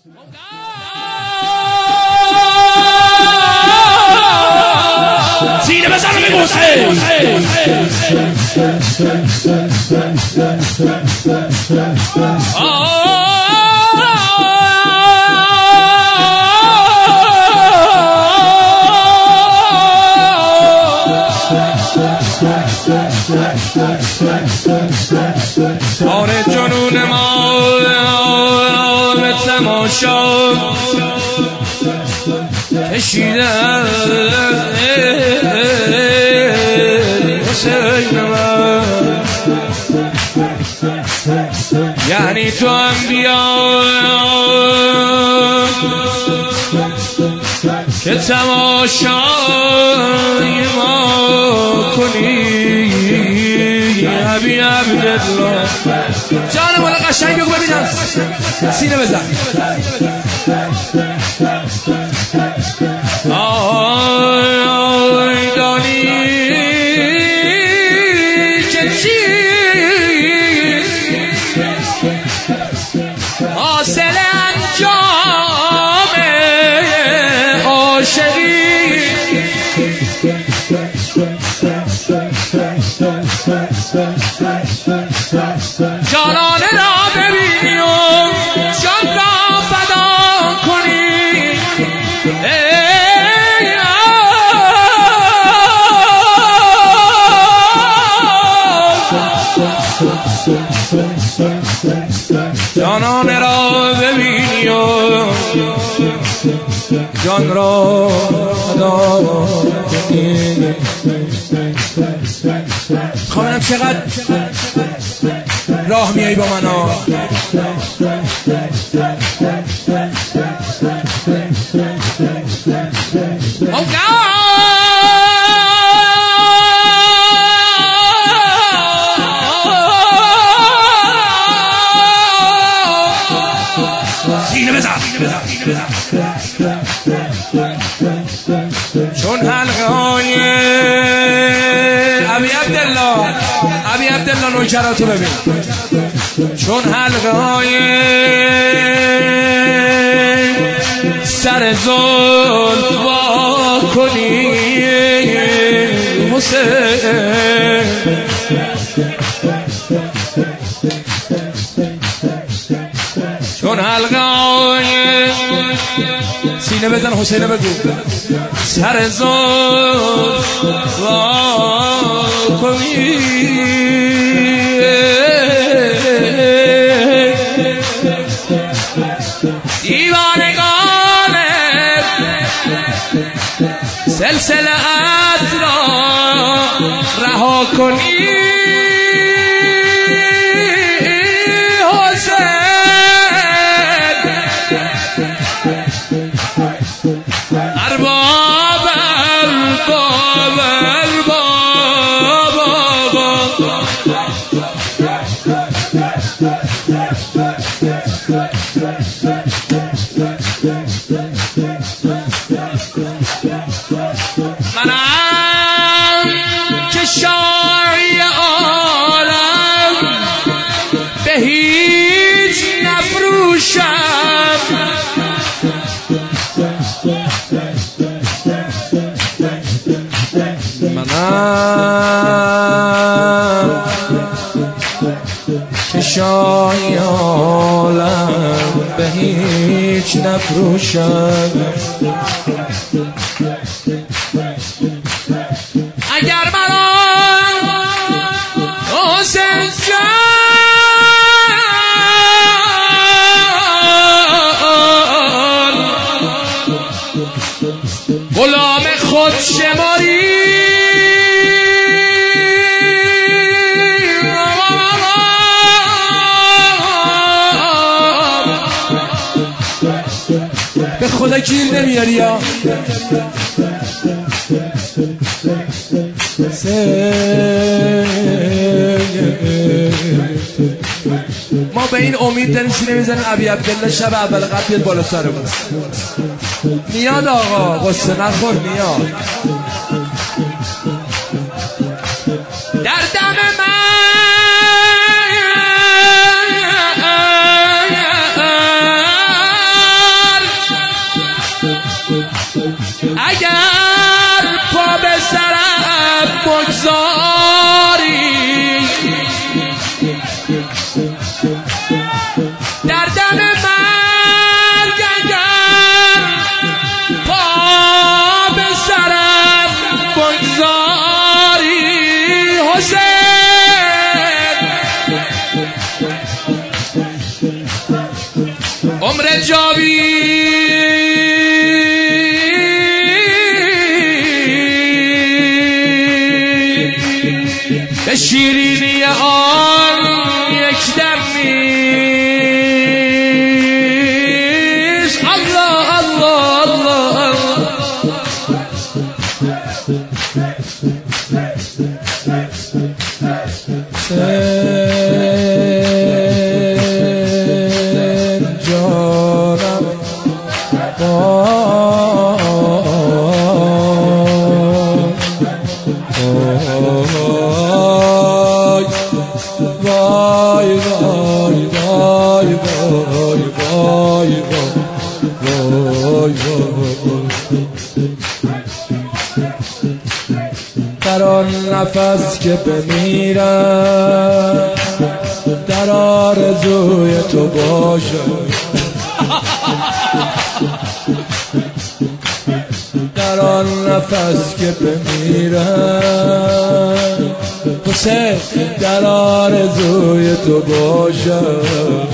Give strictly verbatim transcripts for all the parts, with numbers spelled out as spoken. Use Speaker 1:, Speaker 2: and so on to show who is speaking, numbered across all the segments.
Speaker 1: سینه بزن به حسین
Speaker 2: آره جنون ما به تماشا کشیده حسین من، یعنی تو هم بیا که تماشای ما کنی حبیب عبدالله. جان مولا قشنگ بگو ببینم، سینه بزن. آی دانی که چیز حاصل انجام عاشقی، جانانه را ببینی و جان را فدا کنی. جانانه را ببینی و جان را فدا کنی. خانم چقدر راه میایی با من ها.
Speaker 1: سینه بزن
Speaker 2: چون حلقه های ابی عبدالله ابی عبدالله نوکراتو ببین، چون حلقه های سر زلف وا کنی حسین، چون حلقه های سینه بزن حسین بگو سر زلف وا کنی. دیوانگان سلسله ات را رها کنی حسین، ارباب ارباب ارباب منم که شاعی عالم به هیچ نفروشم، منم که شاعی عالم به هیچ نفروشم. اگر مرا حسین جان غلام خود شماری، به خدا گیر نمیاری یا ما به این امید داریم سینه میزنیم ابی عبدالله شب اول قبل بالا سرمون میاد. آقا قصه نخور میاد در دم من. عمر جاوی به شیرینی آن یک دم نیست. الله الله الله سن جانم وای وای وای وای وای وای وای وای در آن نفس که بمیرم در آرزوی تو باشم، در آن نفس که بمیرم حسین در آرزوی تو باشم.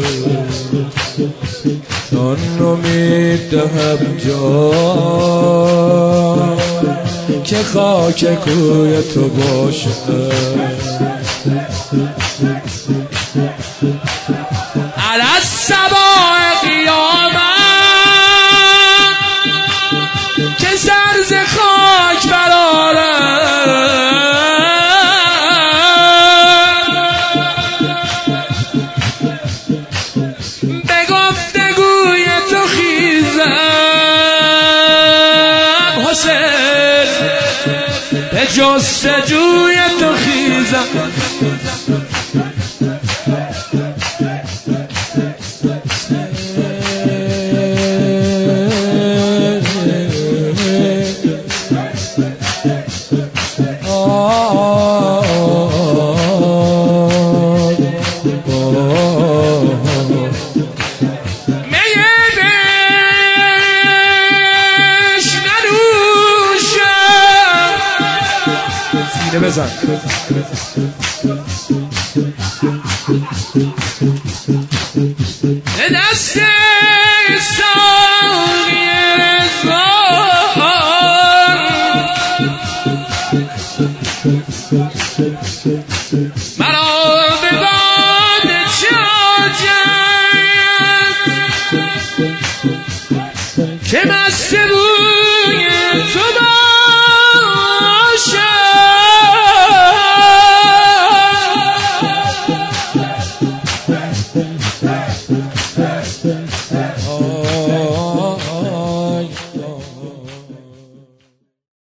Speaker 2: چون امید دهم جان که خاک کوی تو باشم. علی الصباح قیامت که سر ز خاک برآرم، به گفتگوی تو خیزم حسین، به جستجوی تو خیزم. سینه بزن دست ساقی رضوان، مرا به باد چاجت که مست بوی تو